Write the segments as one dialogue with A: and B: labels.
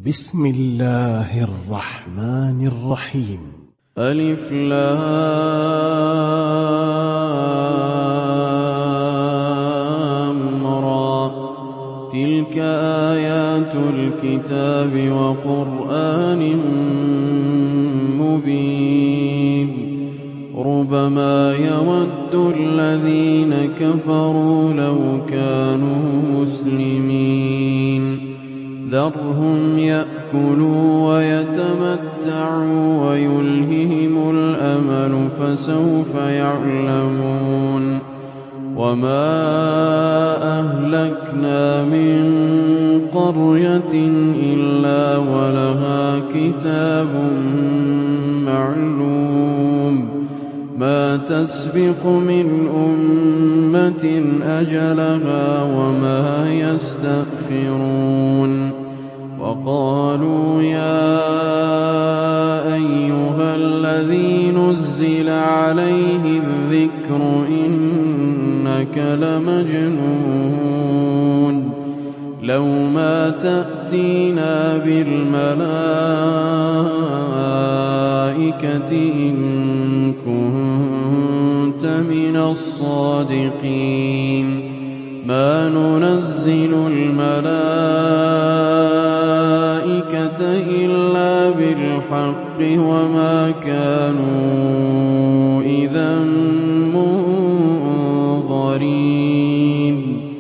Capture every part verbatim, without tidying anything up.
A: بسم الله الرحمن الرحيم.
B: ألف لام را، تلك آيات الكتاب وقرآن مبين. ربما يود الذين كفروا لو كانوا مسلمين. ذرهم يأكلوا ويتمتعوا ويلههم الأمل فسوف يعلمون. وما أهلكنا من قرية إلا ولها كتاب معلوم، ما تسبق من أمة أجلها وما يستأخرون. وقالوا يا أيها الذي نزل عليه الذكر إنك لمجنون، لو ما تأتينا بالملائكة إن كنت من الصادقين. ما ننزل الملائكة إلا بالحق وما كانوا إذا منظرين.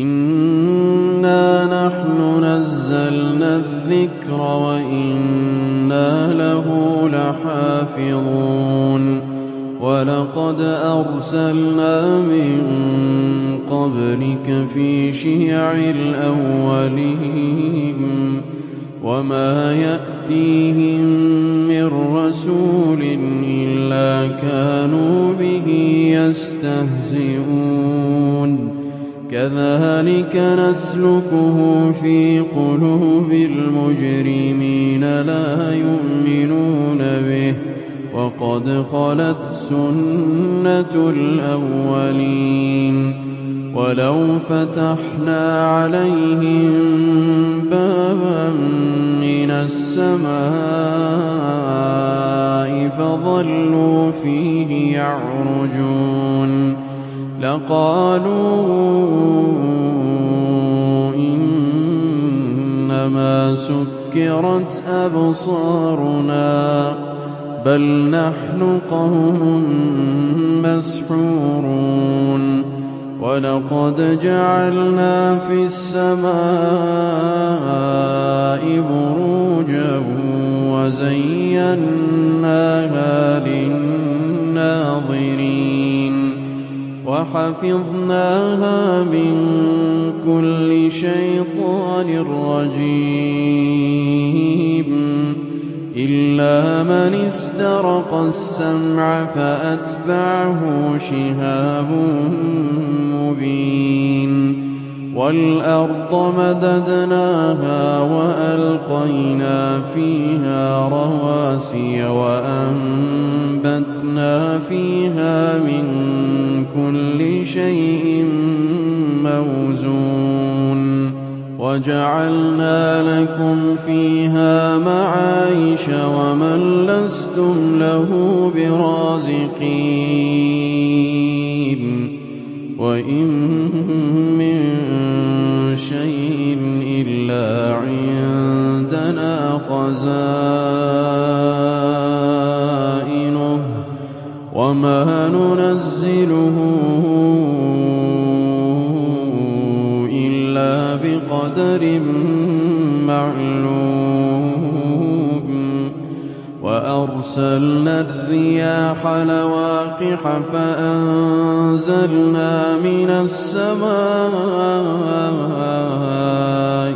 B: إنا نحن نزلنا الذكر وإنا له لحافظون. ولقد أرسلنا من قبلك في شيع الأولين، وما يأتيهم من رسول إلا كانوا به يستهزئون. كذلك نسلكه في قلوب المجرمين لا يؤمنون به، وقد خلت سنة الأولين. ولو فتحنا عليهم بابا من السماء فظلوا فيه يعرجون لقالوا إنما سكرت أبصارنا بل نحن قوم مسحورون. ولقد جعلنا في السماء بروجا وزيناها للناظرين وحفظناها من كل شيطان رجيم إلا من استرق السمع فأتبعه شهاب مبين. والأرض مددناها وألقينا فيها رواسي وأنبتنا فيها من كل شيء موزون. وجعلنا لكم فيها معايش ومن لستم له برازقين. وإن من شيء إلا عندنا خزائنه وما ننزله إلا بقدر معلوم. وأرسلنا الرياح لواقح فأنزلنا من السماء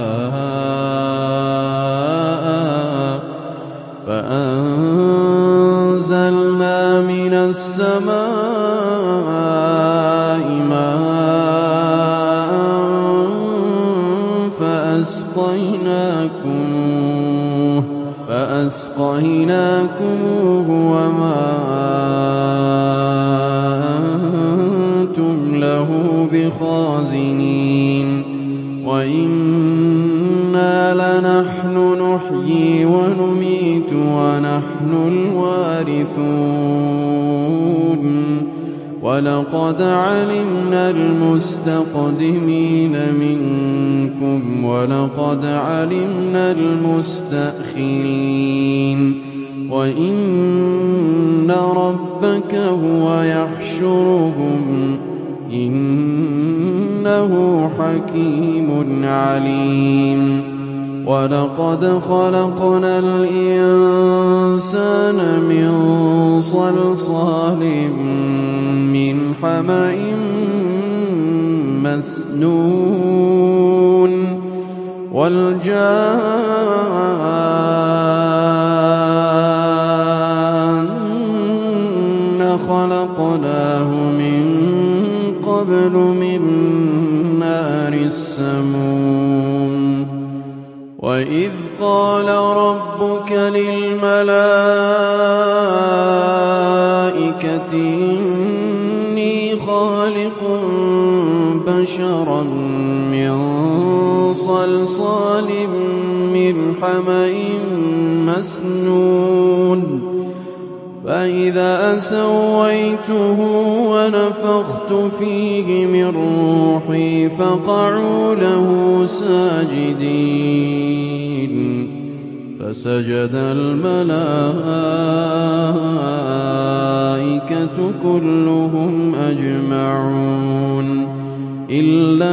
B: ماء فأنزلنا من السماء ماء فأسقيناكموه فأسقيناكموه وما أنتم له بخازنين. وإنا لنحن نَحْنُ نُحْيِي وَنُمِيتُ وَنَحْنُ الْوَارِثُونَ وَلَقَدْ عَلِمْنَا الْمُسْتَقْدِمِينَ مِنكُمْ وَلَقَدْ عَلِمْنَا الْمُسْتَأْخِرِينَ وَإِنَّ رَبَّكَ هُوَ يَحْشُرُهُمْ إِنَّهُ حَكِيمٌ عَلِيمٌ وَلَقَدْ خَلَقْنَا الْإِنسَانَ مِن صَلْصَالٍ مِّنْ حَمَإٍ مَّسْنُونٍ وَالْجَانَّ خَلَقْنَاهُ مِن قَبْلُ مِن نَّارِ السَّمُومِ وَإِذْ قَالَ رَبُّكَ لِلْمَلَائِكَةِ إِنِّي خَالِقٌ بَشَرًا مِّن صَلْصَالٍ مِّنْ حَمَإٍ مَّسْنُونٍ فَإِذَا سَوَّيْتُهُ وَنَفَخْتُ فِيهِ مِن رُّوحِي فَقَعُوا لَهُ سَاجِدِينَ فَسَجَدَ الْمَلَائِكَةُ كُلُّهُمْ أَجْمَعُونَ إِلَّا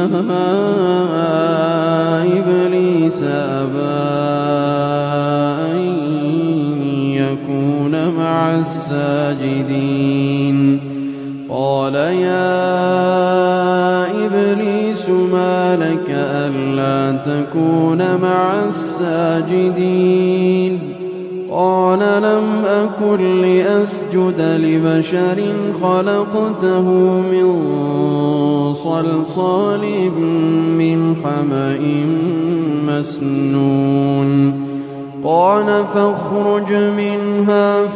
B: إِبْلِيسَ أَبَىٰ أَن يَكُونَ مَعَ السَّاجِدِينَ قَالَ يَا إِبْلِيسُ مَا لَكَ أَلَّا تَكُونَ مَعَ السَّاجِدِينَ قَالَ لَمْ أَكُن لِّأَسْجُدَ لِبَشَرٍ خَلَقْتَهُ مِن صَلْصَالٍ مِّنْ حَمَإٍ مَّسْنُونٍ قَالَ فَاخْرُجْ مِنْهَا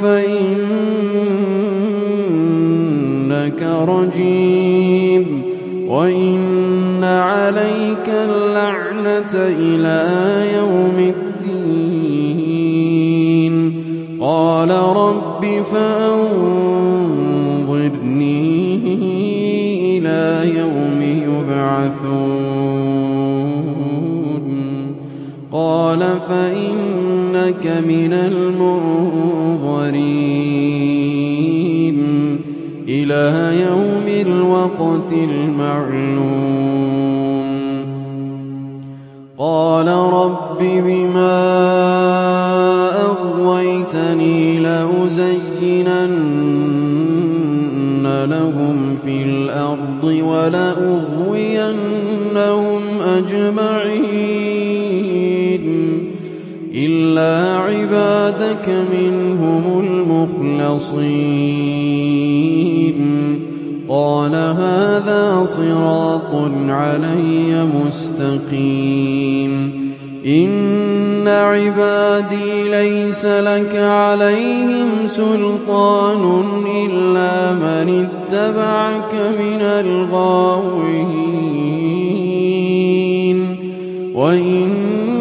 B: فَإِنَّكَ رَجِيمٌ وَإِنَّ عَلَيْكَ اللَّعْنَةَ إِلَىٰ يَوْمِ الدِّينِ قَالَ رَبِّ فَأَنظِرْنِي إِلَىٰ يَوْمِ يُبْعَثُونَ قَالَ فَإِنَّكَ مِنَ الْمُنظَرِينَ إِلَىٰ يَوْمِ الْوَقْتِ الْمَعْلُومِ قَالَ رَبِّ بِمَا أَغْوَيْتَنِي لَأُزَيِّنَنَّ لَهُمْ فِي الْأَرْضِ وَلَأُغْوِيَنَّهُمْ أَجْمَعِينَ إِلَّا عِبَادَكَ مِنْهُمُ الْمُخْلَصِينَ قَالَ هَٰذَا صِرَاطٌ عَلَيَّ مُسْتَقِيمٌ إِنَّ عِبَادِي لَيْسَ لَكَ عَلَيْهِمْ سُلْطَانٌ إِلَّا مَنِ اتَّبَعَكَ مِنَ الْغَاوِينَ وَإِنَّ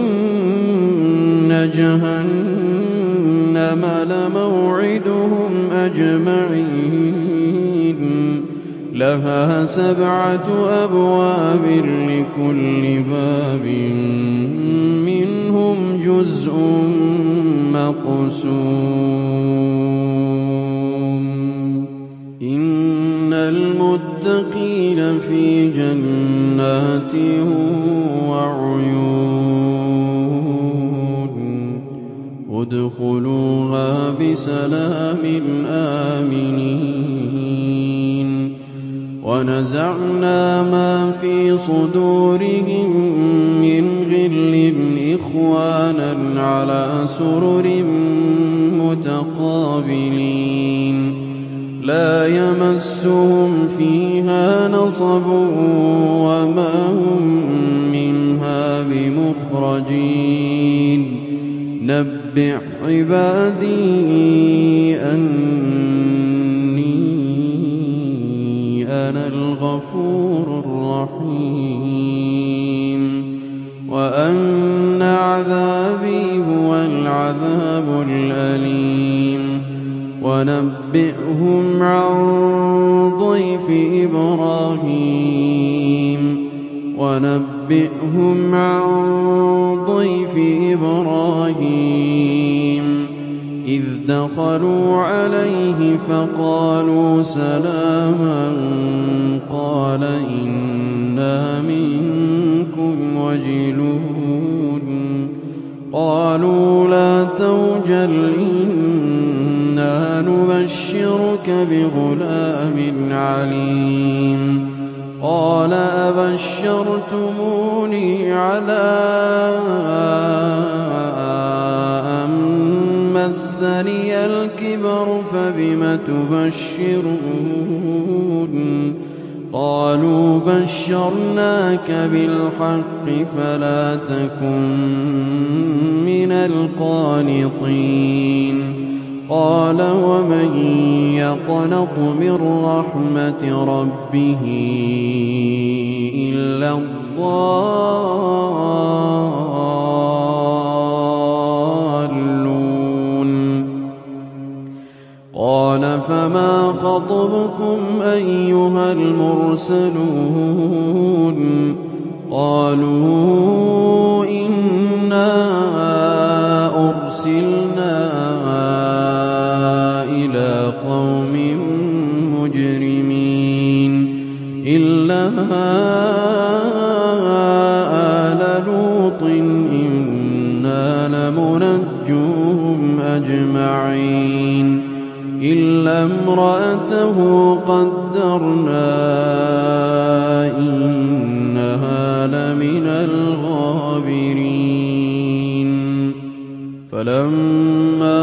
B: جَهَنَّمَ لَمَوْعِدُهُمْ أَجْمَعِينَ لَهَا سَبْعَةُ أَبْوَابٍ لِّكُلِّ بَابٍ مِّنْهُمْ جُزْءٌ مَّقْسُومٌ إِنَّ الْمُتَّقِينَ فِي جَنَّاتٍ وَعُيُونٍ ادْخُلُوهَا بِسَلَامٍ آمِنِينَ وَنَزَعْنَا مَا فِي صُدُورِهِم مِّنْ غِلٍّ إِخْوَانًا عَلَىٰ سُرُرٍ مُّتَقَابِلِينَ لَا يَمَسُّهُمْ فِيهَا نَصَبٌ وَمَا هُم مِّنْهَا بِمُخْرَجِينَ نَبِّئْ عِبَادِي أَنِّي أَنَا الْغَفُورُ الرَّحِيمُ وَأَنَّ عَذَابِي الذي هو العذاب الأليم ونبئهم عن ضيف إبراهيم ونبئهم عن ضيف إبراهيم إذ دخلوا عليه فقالوا سلاما قال إنا منكم وجلون قالوا لا توجل إنا نبشرك بغلام عليم قال أبشرتموني على أن مسني الكبر فبم تبشرون قالوا بشرناك بالحق فلا تكن من القانطين قال ومن يقنط من رحمة ربه إلا الضالون قال فما خطبكم أيها المرسلون قالوا إنا أرسلنا إلى قوم مجرمين إلا آل لوط إنا لمنجوهم أجمعين إلا امرأته قدرنا إنها لمن الغابرين فلما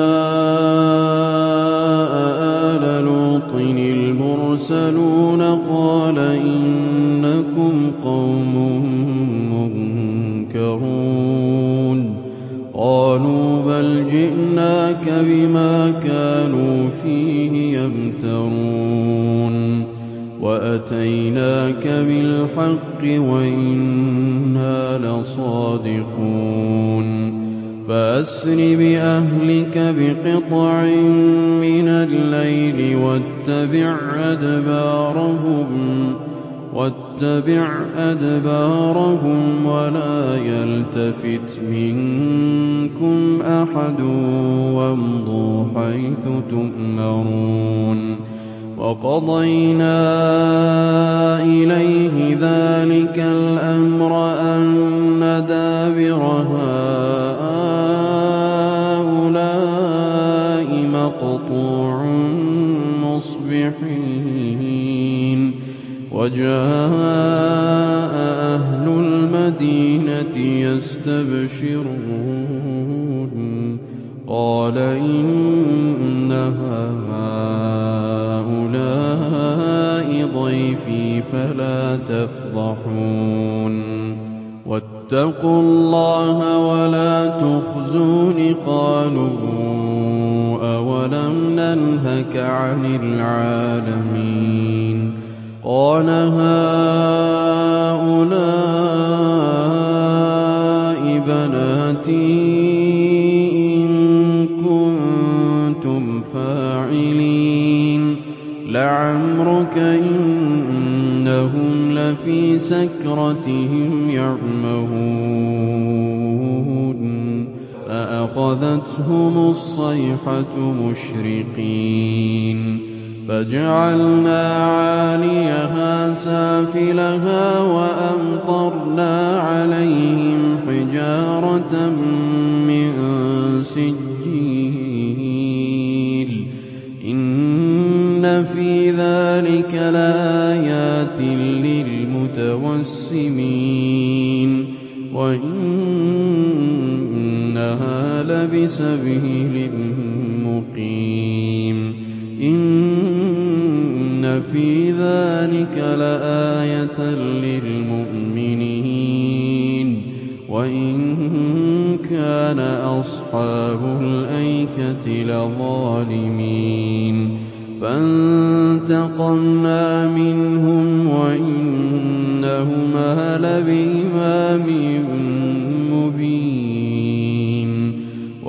B: جاء آل لوط المرسلون قال إنكم قوم منكرون قالوا بل جئناك بما كانوا فيه يمترون وأتيناك بالحق وإنا لصادقون فأسر بأهلك بقطع من الليل واتبع أدبارهم واتبع أدبارهم ولا يلتفت منكم أحد وامضوا حيث تؤمرون وقضينا إليه ذلك الأمر أن دابر هؤلاء مقطوع مصبحين وجاء أهل المدينة يستبشرون قال إن هؤلاء ضيفي فلا تفضحون واتقوا الله ولا تخزون قالوا أولم ننهك عن العالمين قال هؤلاء بناتي إن كنتم فاعلين لعمرك إنهم لفي سكرتهم يعمهون فأخذتهم الصيحة مشرقين فجعلنا عاليها سافلها وأمطرنا عليهم حجارة من سجيل إن في ذلك لآيات للمتوسمين وإنها لبسبيل مقيم إن في ذلك لآية للمؤمنين وإن كان أصحاب الأيكة لظالمين فانتقمنا منهم وإنهما لبإمام مبين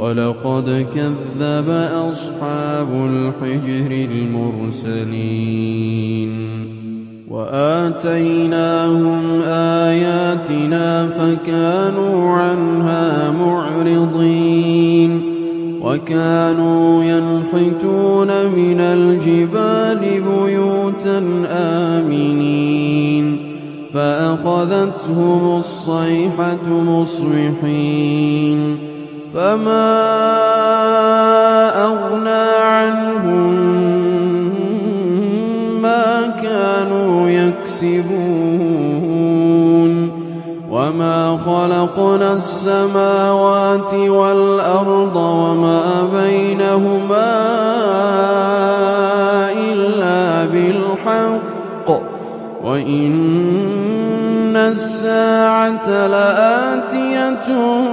B: وَلَقَدْ كَذَّبَ أَصْحَابُ الْحِجْرِ الْمُرْسَلِينَ وَآتَيْنَاهُمْ آيَاتِنَا فَكَانُوا عَنْهَا مُعْرِضِينَ وَكَانُوا يَنْحِتُونَ مِنَ الْجِبَالِ بُيُوتًا آمِنِينَ فَأَخَذَتْهُمُ الصَّيْحَةُ مُصْبِحِينَ فَمَا أَغْنَىٰ عَنْهُم مَّا كَانُوا يَكْسِبُونَ وَمَا خَلَقْنَا السَّمَاوَاتِ وَالْأَرْضَ وَمَا بَيْنَهُمَا إِلَّا بِالْحَقِّ وَإِنَّ السَّاعَةَ لَآتِيَةٌ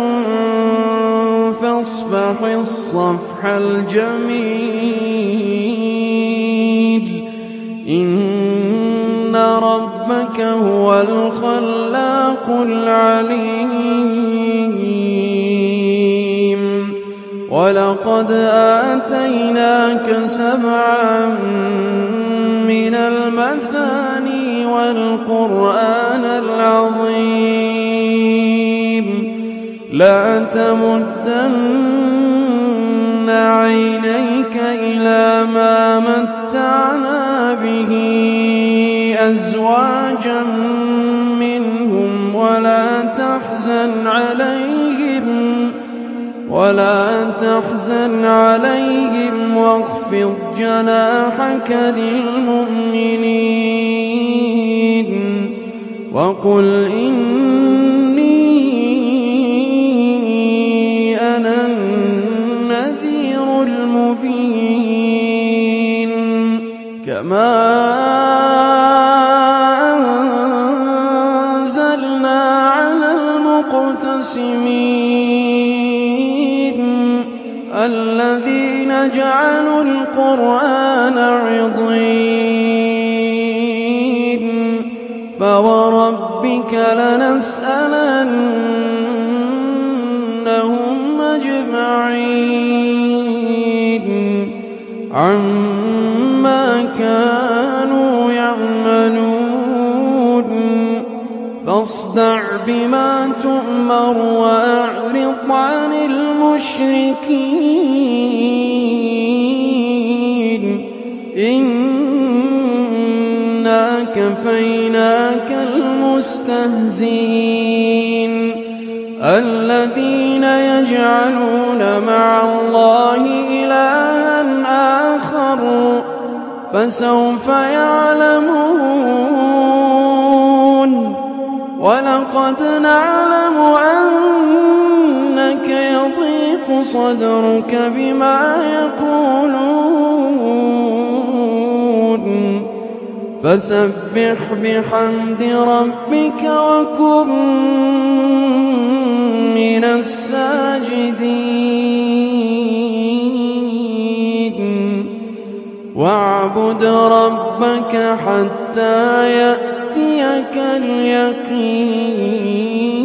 B: فَاصْفَحِ الصَّفْحَ الْجَمِيلَ إِنَّ رَبَّكَ هُوَ الْخَلَّاقُ الْعَلِيمُ وَلَقَدْ آتَيْنَاكَ سَبْعًا مِّنَ الْمَثَانِي وَالْقُرْآنَ الْعَظِيمَ لَا تَمُدَّنَّ عَيْنَيْكَ إِلَىٰ مَا مَتَّعْنَا بِهِ أَزْوَاجًا مِّنْهُمْ وَلَا تَحْزَنْ عَلَيْهِمْ وَلَا تَحْزَنْ عَلَيْهِمْ وَاخْفِضْ جَنَاحَكَ لِلْمُؤْمِنِينَ وَقُلْ إِنِّي أَنَا النَّذِيرُ الْمُبِينُ كَمَا أَنزَلْنَا عَلَى الْمُقْتَسِمِينَ الَّذِينَ جَعَلُوا الْقُرْآنَ عِضِينَ فَوَرَبِّكَ لَنَسْأَلَنَّهُمْ أَجْمَعِينَ عَمَّا كَانُوا يَعْمَلُونَ فاصدع بما تؤمر وأعرض عن المشركين إنا كفيناك المستهزئين الذين يجعلون مع الله إلها آخر فسوف يعلمون وَلَقَدْ نَعْلَمُ أَنَّكَ يَضِيقُ صَدْرُكَ بِمَا يَقُولُونَ فَسَبِّحْ بِحَمْدِ رَبِّكَ وَكُن مِّنَ السَّاجِدِينَ وَاعْبُدْ رَبَّكَ حَتَّىٰ يَأْتِيَكَ الْيَقِينُ